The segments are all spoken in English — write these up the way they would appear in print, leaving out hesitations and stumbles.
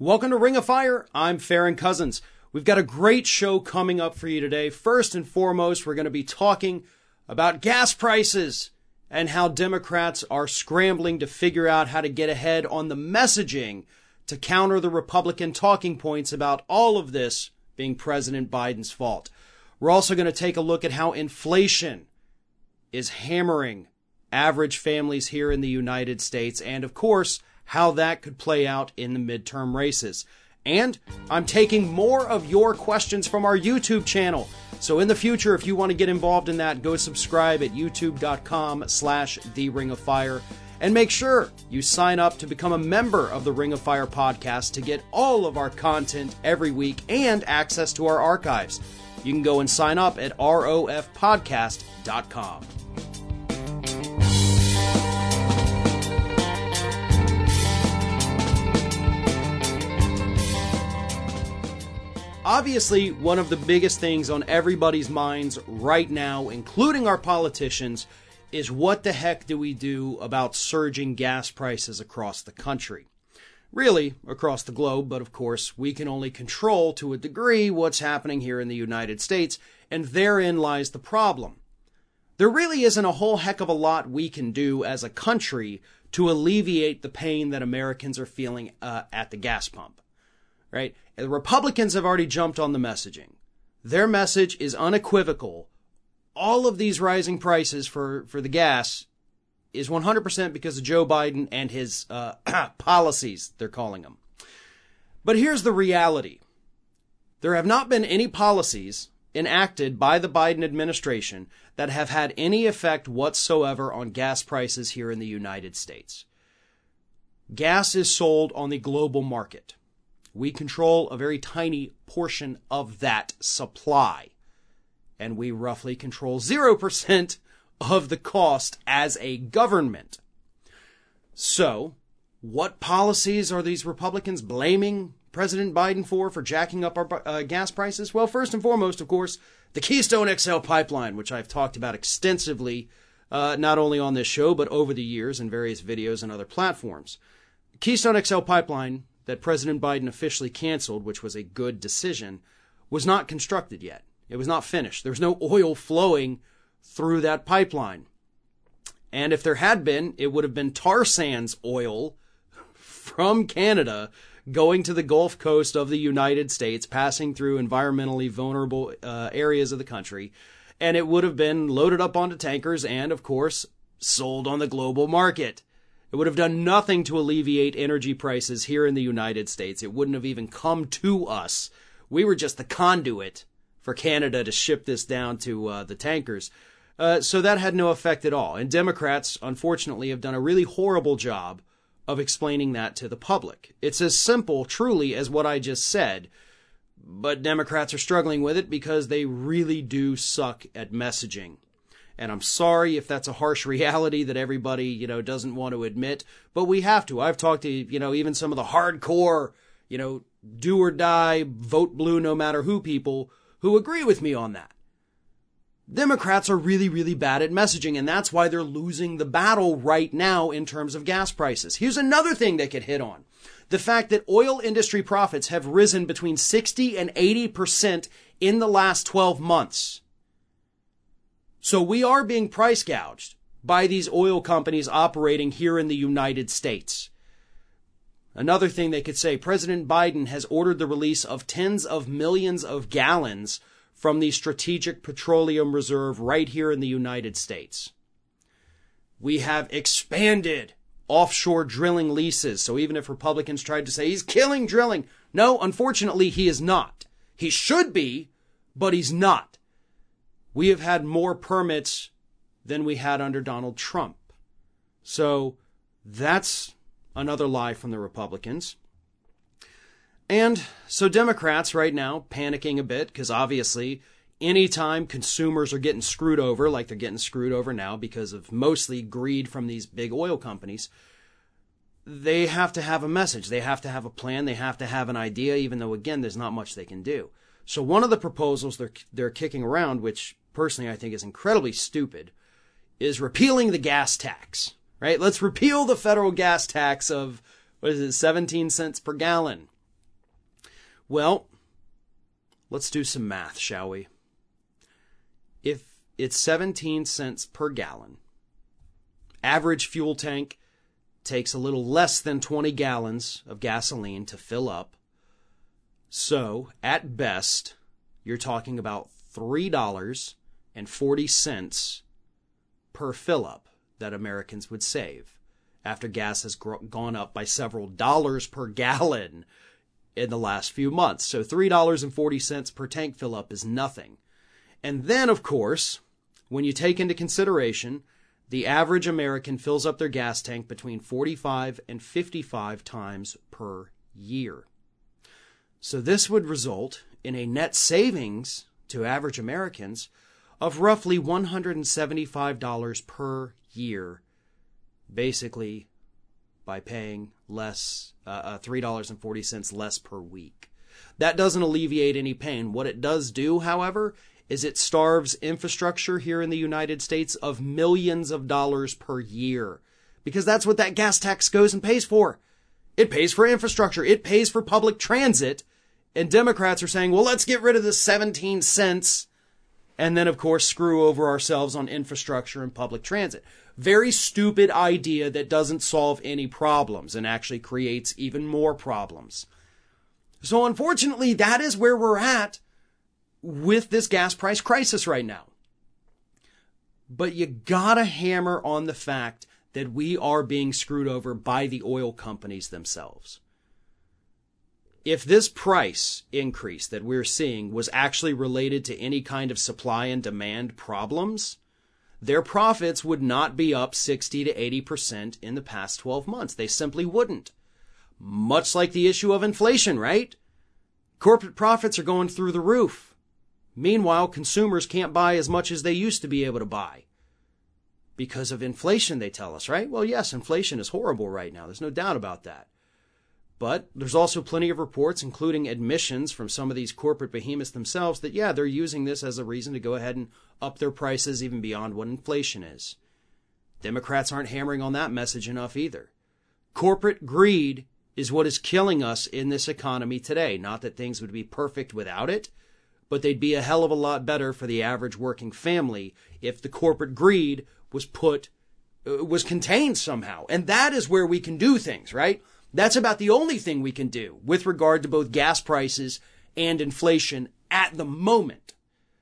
Welcome to Ring of Fire. I'm Farron Cousins. We've got a great show coming up for you today. First and foremost, we're going to be talking about gas prices and how Democrats are scrambling to figure out how to get ahead on the messaging to counter the Republican talking points about all of this being President Biden's fault. We're also going to take a look at how inflation is hammering average families here in the United States, and of course, how that could play out in the midterm races. And I'm taking more of your questions from our YouTube channel. So in the future, if you want to get involved in that, go subscribe at youtube.com/The Ring of Fire. And make sure you sign up to become a member of the Ring of Fire podcast to get all of our content every week and access to our archives. You can go and sign up at rofpodcast.com. Obviously, one of the biggest things on everybody's minds right now, including our politicians, is what the heck do we do about surging gas prices across the country? Really, across the globe, but of course, we can only control to a degree what's happening here in the United States, and therein lies the problem. There really isn't a whole heck of a lot we can do as a country to alleviate the pain that Americans are feeling at the gas pump. Right? The Republicans have already jumped on the messaging. Their message is unequivocal. All of these rising prices for the gas is 100% because of Joe Biden and his policies, they're calling them. But here's the reality. There have not been any policies enacted by the Biden administration that have had any effect whatsoever on gas prices here in the United States. Gas is sold on the global market. We control a very tiny portion of that supply, and we roughly control 0% of the cost as a government. So, what policies are these Republicans blaming President Biden for jacking up our gas prices? Well, first and foremost, of course, the Keystone XL pipeline, which I've talked about extensively, not only on this show, but over the years in various videos and other platforms. Keystone XL pipeline that President Biden officially canceled, which was a good decision, was not constructed yet. It was not finished. There was no oil flowing through that pipeline. And if there had been, it would have been tar sands oil from Canada going to the Gulf Coast of the United States, passing through environmentally vulnerable areas of the country. And it would have been loaded up onto tankers and, of course, sold on the global market. It would have done nothing to alleviate energy prices here in the United States. It wouldn't have even come to us. We were just the conduit for Canada to ship this down to the tankers. So that had no effect at all. And Democrats, unfortunately, have done a really horrible job of explaining that to the public. It's as simple, truly, as what I just said. But Democrats are struggling with it because they really do suck at messaging. And I'm sorry if that's a harsh reality that everybody, doesn't want to admit, but we have to. I've talked to, even some of the hardcore, do or die, vote blue no matter who people who agree with me on that. Democrats are really, really bad at messaging, and that's why they're losing the battle right now in terms of gas prices. Here's another thing they could hit on. The fact that oil industry profits have risen between 60 and 80% in the last 12 months. So we are being price gouged by these oil companies operating here in the United States. Another thing they could say, President Biden has ordered the release of tens of millions of gallons from the Strategic Petroleum Reserve right here in the United States. We have expanded offshore drilling leases. So even if Republicans tried to say he's killing drilling, no, unfortunately, he is not. He should be, but he's not. We have had more permits than we had under Donald Trump. So that's another lie from the Republicans. And so Democrats right now panicking a bit because obviously anytime consumers are getting screwed over, like they're getting screwed over now because of mostly greed from these big oil companies, they have to have a message. They have to have a plan. They have to have an idea, even though, again, there's not much they can do. So one of the proposals they're kicking around, which personally I think is incredibly stupid, is repealing the gas tax, right? Let's repeal the federal gas tax of, 17 cents per gallon. Well, let's do some math, shall we? If it's 17 cents per gallon, average fuel tank takes a little less than 20 gallons of gasoline to fill up. So, at best, you're talking about $3.40 per fill-up that Americans would save after gas has gone up by several dollars per gallon in the last few months. So $3.40 per tank fill-up is nothing. And then, of course, when you take into consideration the average American fills up their gas tank between 45 and 55 times per year. So this would result in a net savings to average Americans of roughly $175 per year, basically by paying less, $3.40 less per week. That doesn't alleviate any pain. What it does do, however, is it starves infrastructure here in the United States of millions of dollars per year. Because that's what that gas tax goes and pays for. It pays for infrastructure. It pays for public transit. And Democrats are saying, well, let's get rid of the 17 cents and then, of course, screw over ourselves on infrastructure and public transit. Very stupid idea that doesn't solve any problems and actually creates even more problems. So unfortunately, that is where we're at with this gas price crisis right now. But you gotta hammer on the fact that we are being screwed over by the oil companies themselves. If this price increase that we're seeing was actually related to any kind of supply and demand problems, their profits would not be up 60 to 80% in the past 12 months. They simply wouldn't. Much like the issue of inflation, right? Corporate profits are going through the roof. Meanwhile, consumers can't buy as much as they used to be able to buy. Because of inflation, they tell us, right? Well, yes, inflation is horrible right now. There's no doubt about that. But there's also plenty of reports, including admissions from some of these corporate behemoths themselves, that, yeah, they're using this as a reason to go ahead and up their prices even beyond what inflation is. Democrats aren't hammering on that message enough either. Corporate greed is what is killing us in this economy today. Not that things would be perfect without it, but they'd be a hell of a lot better for the average working family if the corporate greed was contained somehow. And that is where we can do things, right? That's about the only thing we can do with regard to both gas prices and inflation at the moment.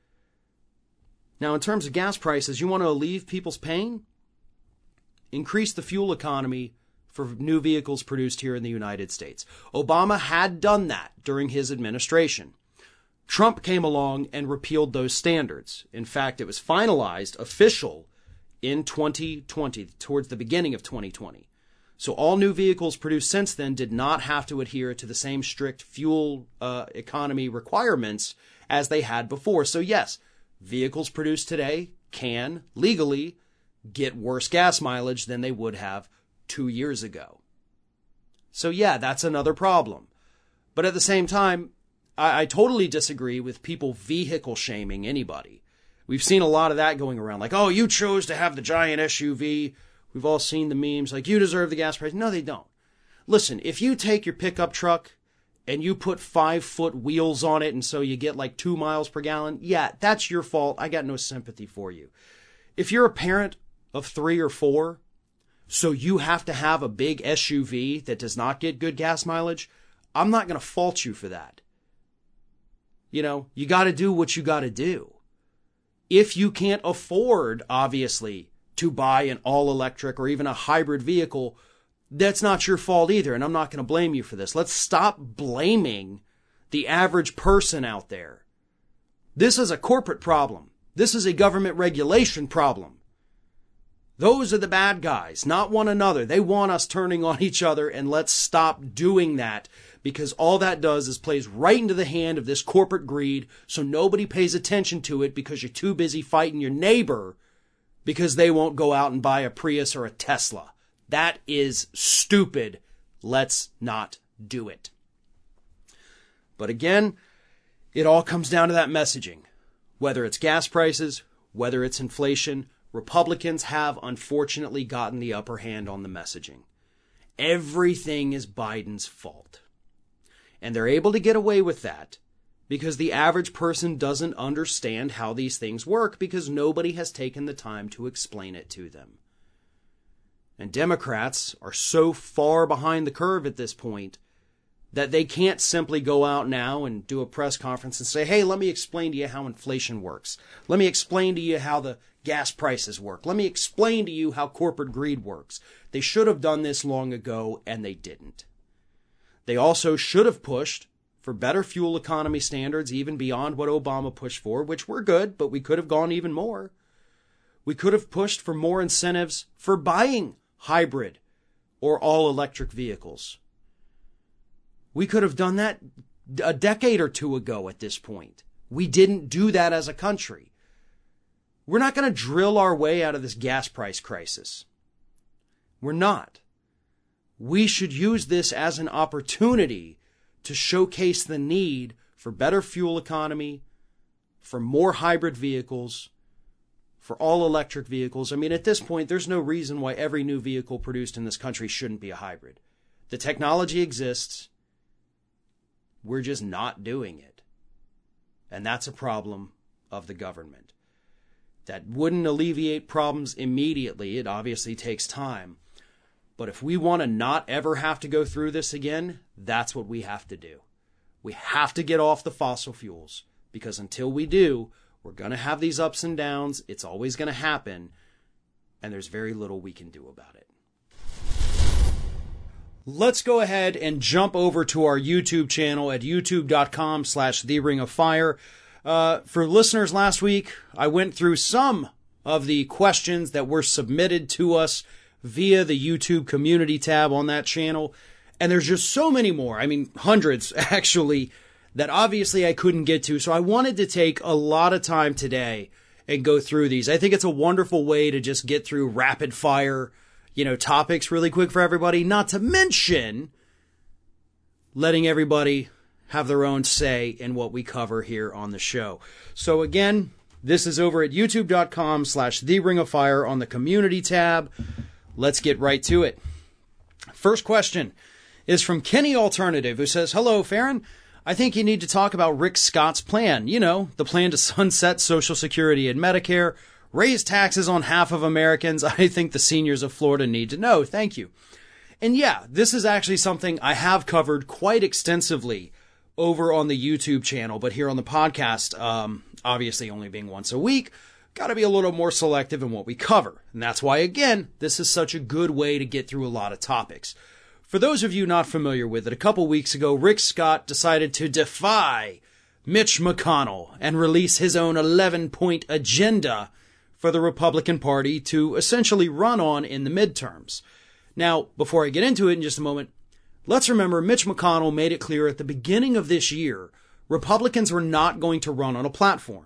Now, in terms of gas prices, you want to alleviate people's pain? Increase the fuel economy for new vehicles produced here in the United States. Obama had done that during his administration. Trump came along and repealed those standards. In fact, it was finalized official in 2020, towards the beginning of 2020. So all new vehicles produced since then did not have to adhere to the same strict fuel economy requirements as they had before. So yes, vehicles produced today can legally get worse gas mileage than they would have 2 years ago. So yeah, that's another problem. But at the same time, I totally disagree with people vehicle shaming anybody. We've seen a lot of that going around. Like, oh, you chose to have the giant SUV. We've all seen the memes. Like, you deserve the gas price. No, they don't. Listen, if you take your pickup truck and you put 5-foot wheels on it and so you get like 2 miles per gallon, yeah, that's your fault. I got no sympathy for you. If you're a parent of 3 or 4, so you have to have a big SUV that does not get good gas mileage, I'm not going to fault you for that. You know, you got to do what you got to do. If you can't afford, obviously, to buy an all-electric or even a hybrid vehicle, that's not your fault either, and I'm not going to blame you for this. Let's stop blaming the average person out there. This is a corporate problem. This is a government regulation problem. Those are the bad guys, not one another. They want us turning on each other, and let's stop doing that, because all that does is plays right into the hand of this corporate greed, so nobody pays attention to it because you're too busy fighting your neighbor because they won't go out and buy a Prius or a Tesla. That is stupid. Let's not do it. But again, it all comes down to that messaging. Whether it's gas prices, whether it's inflation, Republicans have unfortunately gotten the upper hand on the messaging. Everything is Biden's fault. And they're able to get away with that because the average person doesn't understand how these things work because nobody has taken the time to explain it to them. And Democrats are so far behind the curve at this point that they can't simply go out now and do a press conference and say, hey, let me explain to you how inflation works. Let me explain to you how the gas prices work. Let me explain to you how corporate greed works. They should have done this long ago, and they didn't. They also should have pushed for better fuel economy standards, even beyond what Obama pushed for, which were good, but we could have gone even more. We could have pushed for more incentives for buying hybrid or all-electric vehicles. We could have done that a decade or two ago at this point. We didn't do that as a country. We're not going to drill our way out of this gas price crisis. We're not. We should use this as an opportunity to showcase the need for better fuel economy, for more hybrid vehicles, for all electric vehicles. I mean, at this point, there's no reason why every new vehicle produced in this country shouldn't be a hybrid. The technology exists. We're just not doing it. And that's a problem of the government. That wouldn't alleviate problems immediately. It obviously takes time. But if we want to not ever have to go through this again, that's what we have to do. We have to get off the fossil fuels, because until we do, we're going to have these ups and downs. It's always going to happen, and there's very little we can do about it. Let's go ahead and jump over to our YouTube channel at youtube.com/TheRingOfFire. For listeners last week, I went through some of the questions that were submitted to us via the YouTube community tab on that channel. And there's just so many more. I mean, hundreds actually, that obviously I couldn't get to. So I wanted to take a lot of time today and go through these. I think it's a wonderful way to just get through rapid fire, topics really quick for everybody. Not to mention letting everybody have their own say in what we cover here on the show. So again, this is over at youtube.com/TheRingOfFire on the community tab. Let's get right to it. First question is from Kenny Alternative, who says, hello, Farron. I think you need to talk about Rick Scott's plan. The plan to sunset Social Security and Medicare, raise taxes on half of Americans. I think the seniors of Florida need to know. Thank you. And yeah, this is actually something I have covered quite extensively over on the YouTube channel, but here on the podcast, obviously only being once a week, got to be a little more selective in what we cover. And that's why, again, this is such a good way to get through a lot of topics. For those of you not familiar with it, a couple weeks ago, Rick Scott decided to defy Mitch McConnell and release his own 11-point agenda for the Republican Party to essentially run on in the midterms. Now, before I get into it in just a moment, let's remember Mitch McConnell made it clear at the beginning of this year, Republicans were not going to run on a platform.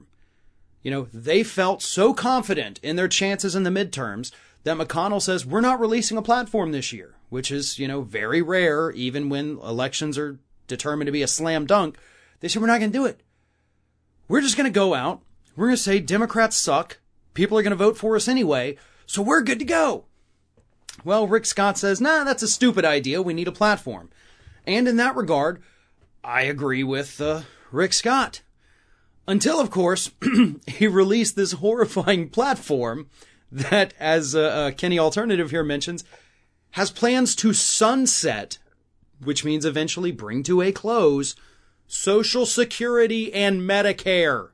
They felt so confident in their chances in the midterms that McConnell says, we're not releasing a platform this year, which is, very rare, even when elections are determined to be a slam dunk. They said, we're not going to do it. We're just going to go out. We're going to say Democrats suck. People are going to vote for us anyway, so we're good to go. Well, Rick Scott says, nah, that's a stupid idea. We need a platform. And in that regard, I agree with Rick Scott. Until, of course, he released this horrifying platform that, as Kenny Alternative here mentions, has plans to sunset, which means eventually bring to a close, Social Security and Medicare.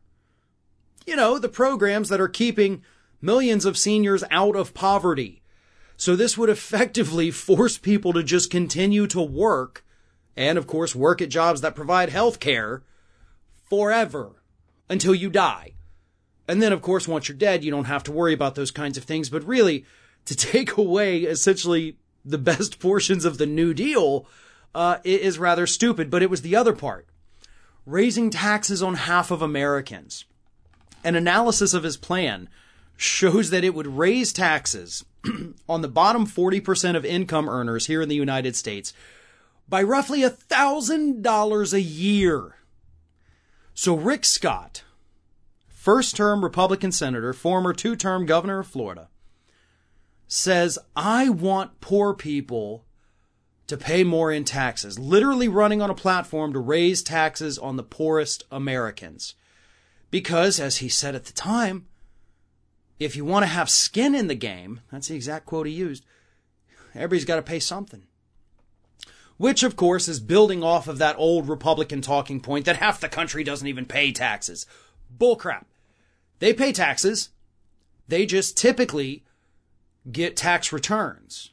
The programs that are keeping millions of seniors out of poverty. So this would effectively force people to just continue to work, and of course work at jobs that provide health care, forever. Until you die. And then, of course, once you're dead, you don't have to worry about those kinds of things. But really, to take away essentially the best portions of the New Deal is rather stupid. But it was the other part. Raising taxes on half of Americans. An analysis of his plan shows that it would raise taxes on the bottom 40% of income earners here in the United States by roughly $1,000 a year. So Rick Scott, first-term Republican senator, former two-term governor of Florida, says, I want poor people to pay more in taxes, literally running on a platform to raise taxes on the poorest Americans. Because, as he said at the time, if you want to have skin in the game, that's the exact quote he used, everybody's got to pay something. Which, of course, is building off of that old Republican talking point that half the country doesn't even pay taxes. Bullcrap. They pay taxes. They just typically get tax returns.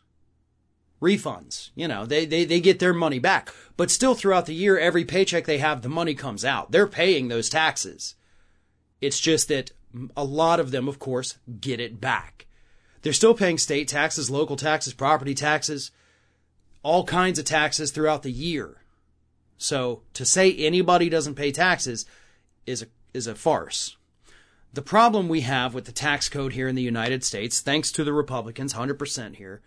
Refunds. You know, they get their money back. But still throughout the year, every paycheck they have, the money comes out. They're paying those taxes. It's just that a lot of them, of course, get it back. They're still paying state taxes, local taxes, property taxes, all kinds of taxes throughout the year. So to say anybody doesn't pay taxes is a farce. The problem we have with the tax code here in the United States, thanks to the Republicans, 100% here,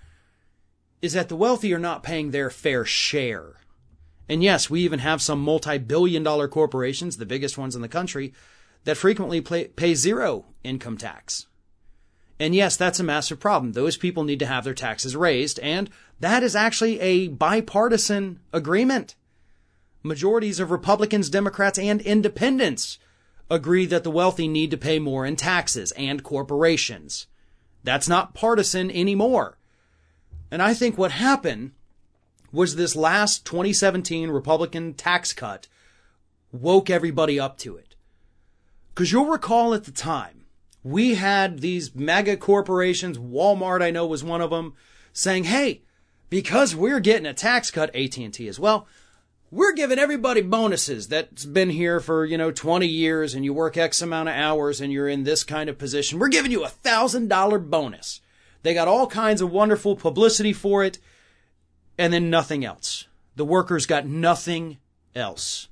is that the wealthy are not paying their fair share. And yes, we even have some multi-billion-dollar corporations, the biggest ones in the country, that frequently pay zero income tax. And yes, that's a massive problem. Those people need to have their taxes raised, and that is actually a bipartisan agreement. Majorities of Republicans, Democrats, and independents agree that the wealthy need to pay more in taxes and corporations. That's not partisan anymore. And I think what happened was this last 2017 Republican tax cut woke everybody up to it. Because you'll recall at the time, we had these mega corporations, Walmart I know was one of them, saying, hey, because we're getting a tax cut, AT&T as well, we're giving everybody bonuses that's been here for, 20 years and you work X amount of hours and you're in this kind of position. We're giving you $1,000 bonus. They got all kinds of wonderful publicity for it, and then nothing else. The workers got nothing else.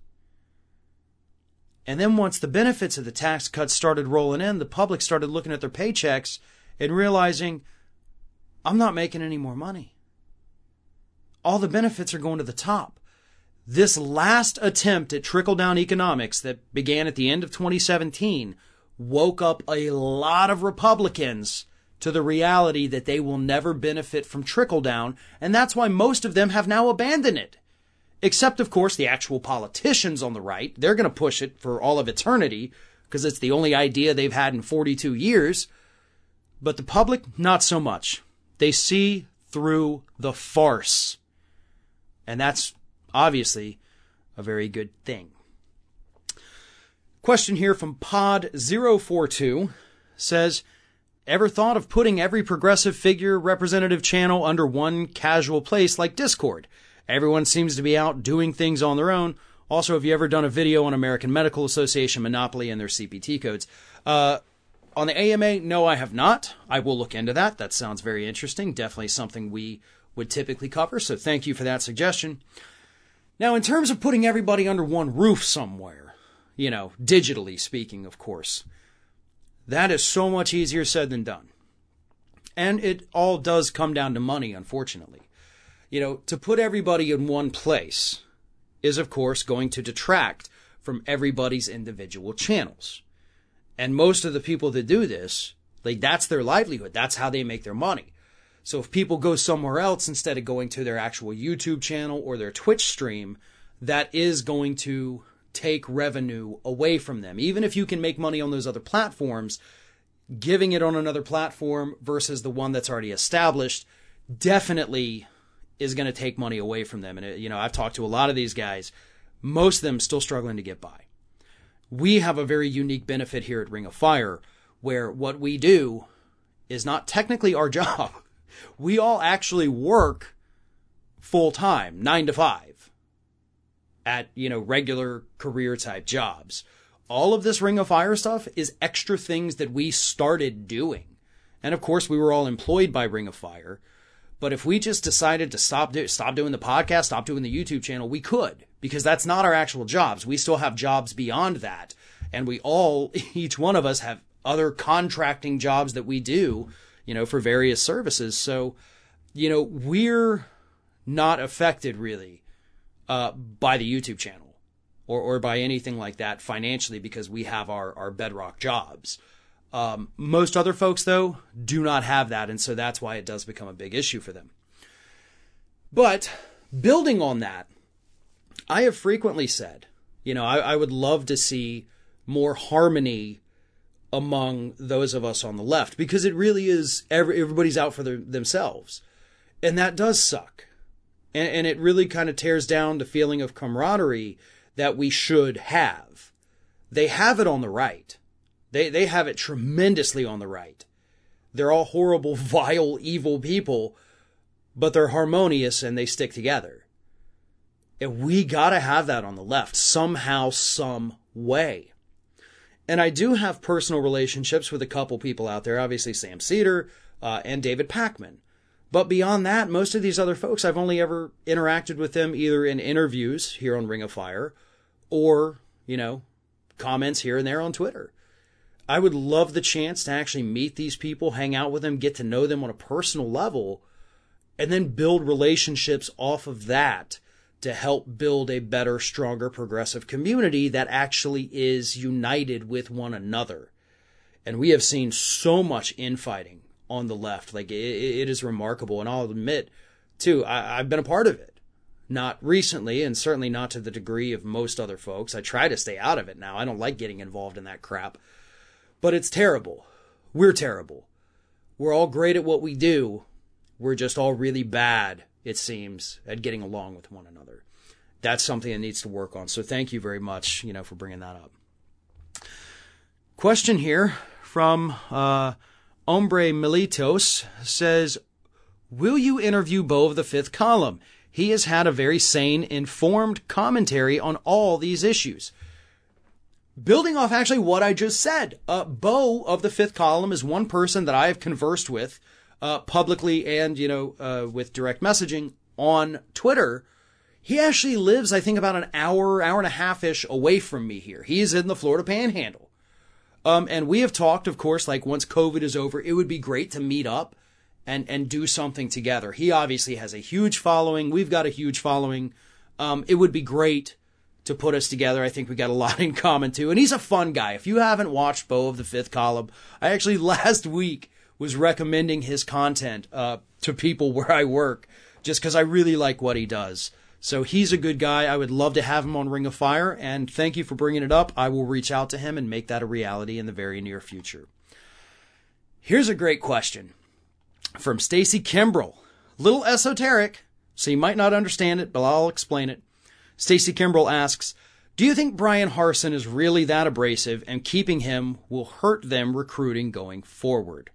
And then once the benefits of the tax cuts started rolling in, the public started looking at their paychecks and realizing, I'm not making any more money. All the benefits are going to the top. This last attempt at trickle-down economics that began at the end of 2017 woke up a lot of Republicans to the reality that they will never benefit from trickle-down, and that's why most of them have now abandoned it. Except, of course, the actual politicians on the right. They're going to push it for all of eternity because it's the only idea they've had in 42 years. But the public, not so much. They see through the farce. And that's obviously a very good thing. Question here from Pod042 says, ever thought of putting every progressive figure representative channel under one casual place like Discord? Everyone seems to be out doing things on their own. Also, have you ever done a video on American Medical Association monopoly and their CPT codes? On the AMA, no, I have not. I will look into that. That sounds very interesting. Definitely something we would typically cover. So thank you for that suggestion. Now, in terms of putting everybody under one roof somewhere, digitally speaking, of course, that is so much easier said than done. And it all does come down to money, unfortunately. To put everybody in one place is, of course, going to detract from everybody's individual channels. And most of the people that do this, that's their livelihood. That's how they make their money. So if people go somewhere else instead of going to their actual YouTube channel or their Twitch stream, that is going to take revenue away from them. Even if you can make money on those other platforms, giving it on another platform versus the one that's already established definitely is going to take money away from them. And, I've talked to a lot of these guys, most of them still struggling to get by. We have a very unique benefit here at Ring of Fire where what we do is not technically our job. We all actually work full time, 9 to 5 at, regular career type jobs. All of this Ring of Fire stuff is extra things that we started doing. And of course, we were all employed by Ring of Fire. But if we just decided to stop doing the podcast, stop doing the YouTube channel, we could, because that's not our actual jobs. We still have jobs beyond that. And each one of us have other contracting jobs that we do, for various services. So, we're not affected really, by the YouTube channel or by anything like that financially because we have our bedrock jobs. Most other folks, though, do not have that, and so that's why it does become a big issue for them. But Building on that, I have frequently said, I would love to see more harmony among those of us on the left, because it really is everybody's out for themselves. And that does suck. And it really kind of tears down the feeling of camaraderie that we should have. They have it on the right. They have it tremendously on the right. They're all horrible, vile, evil people, but they're harmonious and they stick together. And we gotta have that on the left, somehow, some way. And I do have personal relationships with a couple people out there, obviously Sam Cedar and David Pakman. But beyond that, most of these other folks, I've only ever interacted with them either in interviews here on Ring of Fire or, comments here and there on Twitter. I would love the chance to actually meet these people, hang out with them, get to know them on a personal level, and then build relationships off of that to help build a better, stronger, progressive community that actually is united with one another. And we have seen so much infighting on the left. Like, it is remarkable. And I'll admit, too, I've been a part of it. Not recently, and certainly not to the degree of most other folks. I try to stay out of it now. I don't like getting involved in that crap. But it's terrible. We're terrible. We're all great at what we do. We're just all really bad, it seems, at getting along with one another. That's something that needs to work on. So thank you very much, for bringing that up. Question here from Hombre Militos says, will you interview Bo of the Fifth Column? He has had a very sane, informed commentary on all these issues. Building off actually what I just said, Bo of the Fifth Column is one person that I have conversed with publicly and, with direct messaging on Twitter. He actually lives, I think, about an hour and a half-ish away from me here. He is in the Florida Panhandle. And we have talked, of course, like once COVID is over, it would be great to meet up and do something together. He obviously has a huge following. We've got a huge following. It would be great to put us together. I think we got a lot in common too. And he's a fun guy. If you haven't watched Bo of the Fifth Column, I actually last week was recommending his content to people where I work just because I really like what he does. So he's a good guy. I would love to have him on Ring of Fire, and thank you for bringing it up. I will reach out to him and make that a reality in the very near future. Here's a great question from Stacy Kimbrell. Little esoteric, so you might not understand it, but I'll explain it. Stacy Kimbrell asks, do you think Bryan Harsin is really that abrasive and keeping him will hurt them recruiting going forward?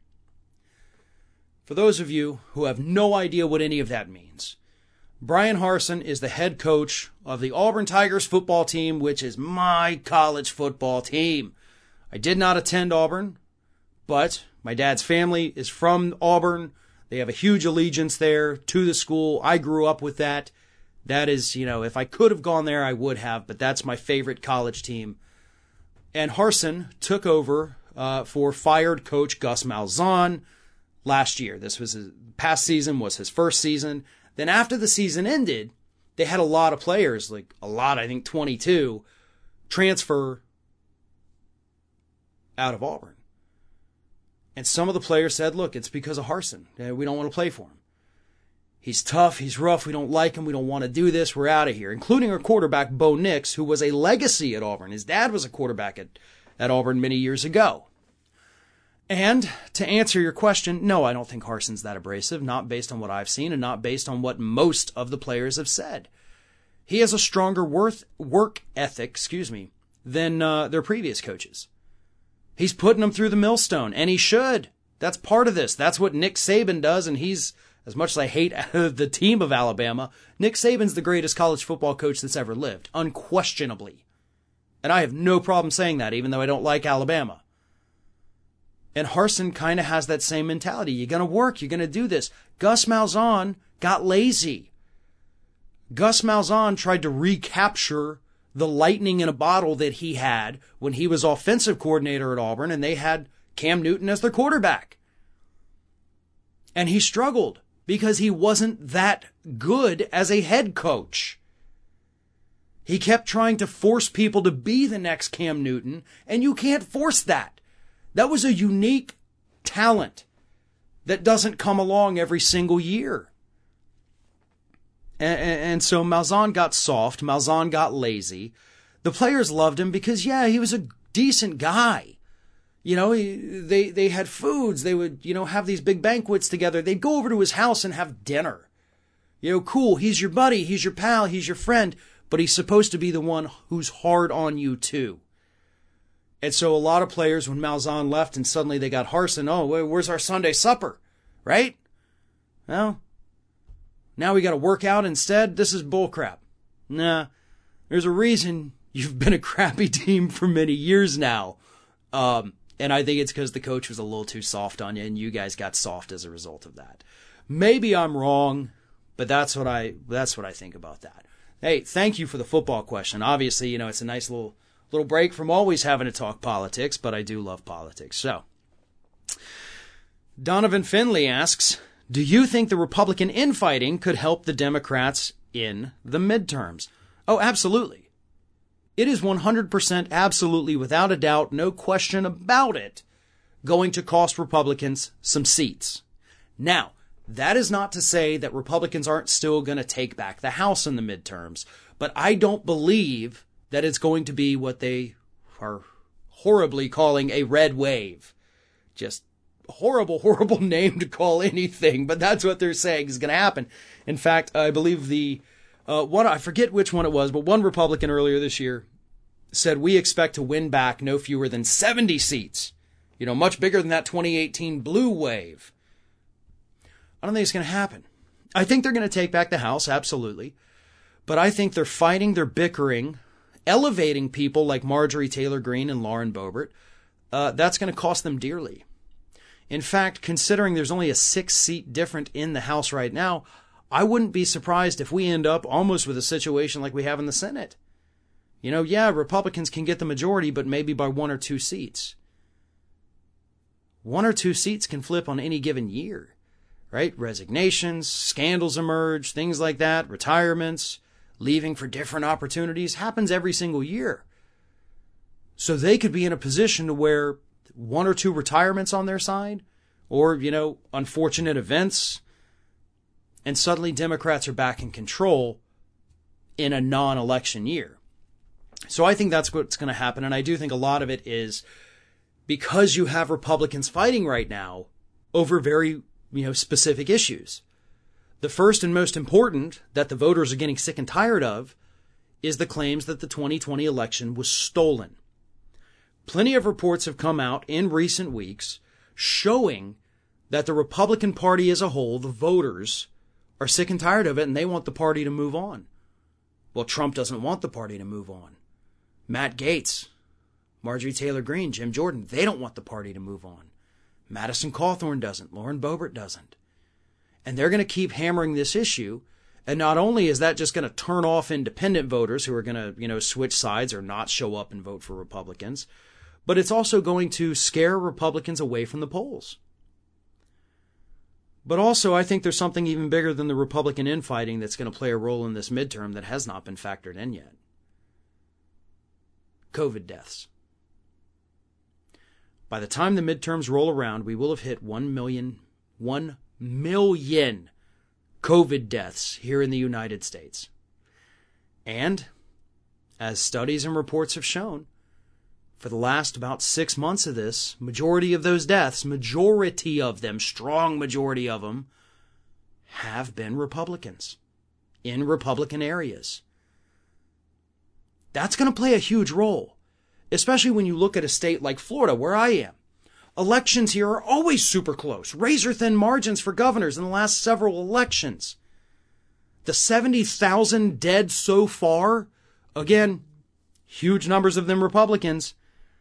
For those of you who have no idea what any of that means, Bryan Harsin is the head coach of the Auburn Tigers football team, which is my college football team. I did not attend Auburn, but my dad's family is from Auburn. They have a huge allegiance there to the school. I grew up with that. That is, if I could have gone there, I would have, but that's my favorite college team. And Harsin took over for fired coach Gus Malzahn last year. This was his past season, was his first season. Then after the season ended, they had a lot of players, I think 22, transfer out of Auburn. And some of the players said, look, it's because of Harsin. We don't want to play for him. He's tough, he's rough, we don't like him, we don't want to do this, we're out of here. Including our quarterback, Bo Nix, who was a legacy at Auburn. His dad was a quarterback at Auburn many years ago. And to answer your question, no, I don't think Harsin's that abrasive, not based on what I've seen and not based on what most of the players have said. He has a stronger work ethic, than their previous coaches. He's putting them through the millstone, and he should. That's part of this. That's what Nick Saban does, and he's, as much as I hate the team of Alabama, Nick Saban's the greatest college football coach that's ever lived, unquestionably. And I have no problem saying that, even though I don't like Alabama. And Harsin kind of has that same mentality. You're going to work. You're going to do this. Gus Malzahn got lazy. Gus Malzahn tried to recapture the lightning in a bottle that he had when he was offensive coordinator at Auburn and they had Cam Newton as their quarterback. And he struggled because he wasn't that good as a head coach. He kept trying to force people to be the next Cam Newton, and you can't force that. That was a unique talent that doesn't come along every single year. And so Malzahn got soft. Malzahn got lazy. The players loved him because, yeah, he was a decent guy. You know, they had foods. They would, have these big banquets together. They'd go over to his house and have dinner. Cool. He's your buddy. He's your pal. He's your friend. But he's supposed to be the one who's hard on you, too. And so a lot of players, when Malzahn left and suddenly they got Harsin, oh, where's our Sunday supper? Right? Well, now we got to work out instead? This is bullcrap. Nah, there's a reason you've been a crappy team for many years now. And I think it's because the coach was a little too soft on you, and you guys got soft as a result of that. Maybe I'm wrong, but that's what I think about that. Hey, thank you for the football question. Obviously, it's a nice little break from always having to talk politics, but I do love politics. So, Donovan Finley asks, do you think the Republican infighting could help the Democrats in the midterms? Oh, absolutely. It is 100% absolutely, without a doubt, no question about it, going to cost Republicans some seats. Now, that is not to say that Republicans aren't still going to take back the House in the midterms, but I don't believe that it's going to be what they are horribly calling a red wave. Just horrible, horrible name to call anything, but that's what they're saying is going to happen. In fact, I believe I forget which one it was, but one Republican earlier this year said we expect to win back no fewer than 70 seats. Much bigger than that 2018 blue wave. I don't think it's going to happen. I think they're going to take back the House, absolutely. But I think they're fighting, they're bickering, elevating people like Marjorie Taylor Greene and Lauren Boebert. That's going to cost them dearly. In fact, considering there's only a 6-seat difference in the House right now, I wouldn't be surprised if we end up almost with a situation like we have in the Senate. Republicans can get the majority, but maybe by 1 or 2 seats. 1 or 2 seats can flip on any given year, right? Resignations, scandals emerge, things like that, retirements, leaving for different opportunities, happens every single year. So they could be in a position to where 1 or 2 retirements on their side, or, unfortunate events, and suddenly Democrats are back in control in a non-election year. So I think that's what's going to happen, and I do think a lot of it is because you have Republicans fighting right now over very, specific issues. The first and most important that the voters are getting sick and tired of is the claims that the 2020 election was stolen. Plenty of reports have come out in recent weeks showing that the Republican Party as a whole, the voters, are sick and tired of it and they want the party to move on. Well, Trump doesn't want the party to move on. Matt Gaetz, Marjorie Taylor Greene, Jim Jordan, they don't want the party to move on. Madison Cawthorn doesn't. Lauren Boebert doesn't. And they're going to keep hammering this issue. And not only is that just going to turn off independent voters who are going to, switch sides or not show up and vote for Republicans, but it's also going to scare Republicans away from the polls. But also, I think there's something even bigger than the Republican infighting that's going to play a role in this midterm that has not been factored in yet. COVID deaths. By the time the midterms roll around, we will have hit 1 million COVID deaths here in the United States. And, as studies and reports have shown, for the last about 6 months of this, majority of those deaths, strong majority of them, have been Republicans in Republican areas. That's going to play a huge role, especially when you look at a state like Florida, where I am. Elections here are always super close, razor-thin margins for governors in the last several elections. The 70,000 dead so far, again, huge numbers of them Republicans.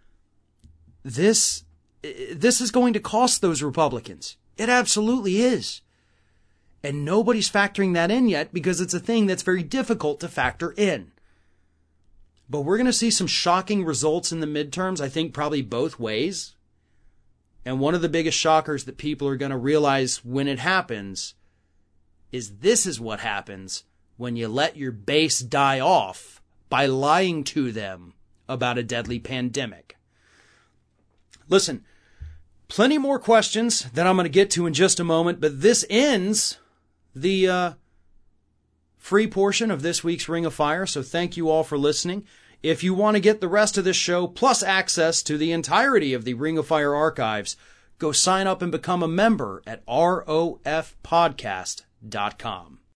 This is going to cost those Republicans. It absolutely is. And nobody's factoring that in yet because it's a thing that's very difficult to factor in. But we're going to see some shocking results in the midterms, I think probably both ways. And one of the biggest shockers that people are going to realize when it happens is this is what happens when you let your base die off by lying to them about a deadly pandemic. Listen, plenty more questions that I'm going to get to in just a moment, but this ends the free portion of this week's Ring of Fire, so thank you all for listening. If you want to get the rest of this show, plus access to the entirety of the Ring of Fire archives, go sign up and become a member at rofpodcast.com.